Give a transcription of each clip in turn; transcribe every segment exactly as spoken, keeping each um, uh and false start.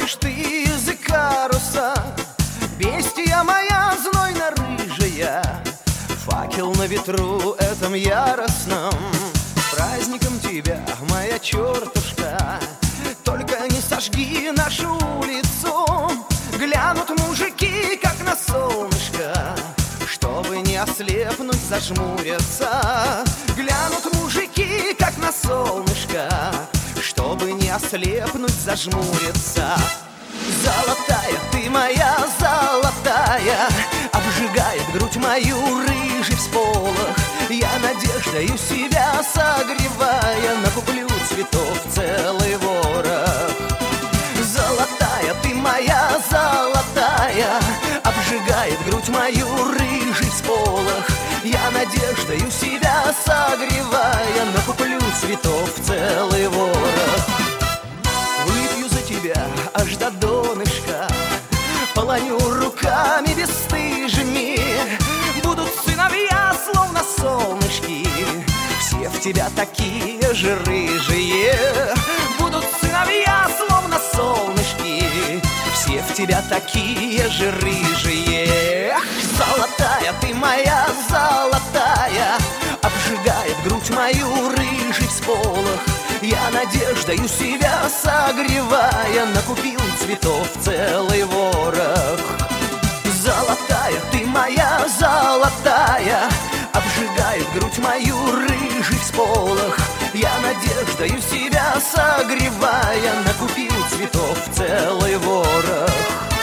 ходишь ты языка руса, бестия моя знойно-рыжая, факел на ветру этом яростном. С праздником тебя, моя чертушка, только не сожги нашу улицу. Глянут мужики, как на солнышко, чтобы не ослепнуть, зажмурятся. Глянут мужики, как на солнышко, чтобы не ослепнуть, зажмуриться. Золотая ты моя, золотая, обжигает грудь мою рыжий всполох. Я надеждою себя согревая, накуплю цветов целый ворох. Золотая ты моя, золотая, обжигает грудь мою рыжий всполох. Я надеждою себя согревая, накуплю цветов целый ворох. Выпью за тебя аж до донышка, полоню руками бесстыжими. Будут сыновья, словно солнышки, все в тебя такие же рыжие. Будут сыновья, словно солнышки, все в тебя такие же рыжие. Ах, золотая ты моя, золотая, обжигает грудь мою рыжий всполох. Я надеждою себя согревая, накупил цветов целый ворох. Золотая ты моя, золотая, обжигает грудь мою рыжий всполох. Я надеждою себя согревая, накупил цветов целый ворох.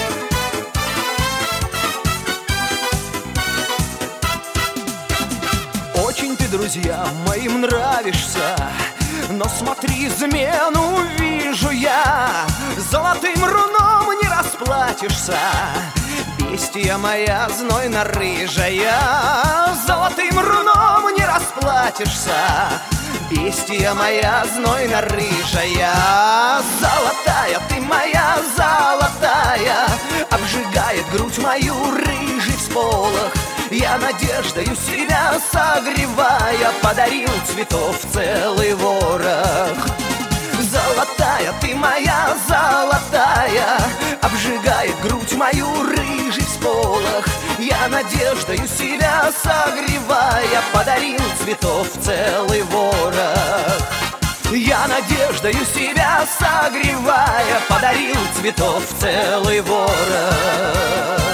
Очень ты, друзьям моим, нравишься, но смотри, измену вижу я. Золотым руном не расплатишься, бестия моя знойно-рыжая. Золотым руном не расплатишься, бестия моя знойно-рыжая. Золотая ты моя, золотая, обжигает грудь мою рыжий всполох. Я надеждою себя согревая, подарил цветов целый ворох. Золотая ты моя, золотая, обжигает грудь мою рыжий всполох. Я надеждою себя согревая, подарил цветов целый ворох. Я надеждою себя согревая, подарил цветов целый ворох.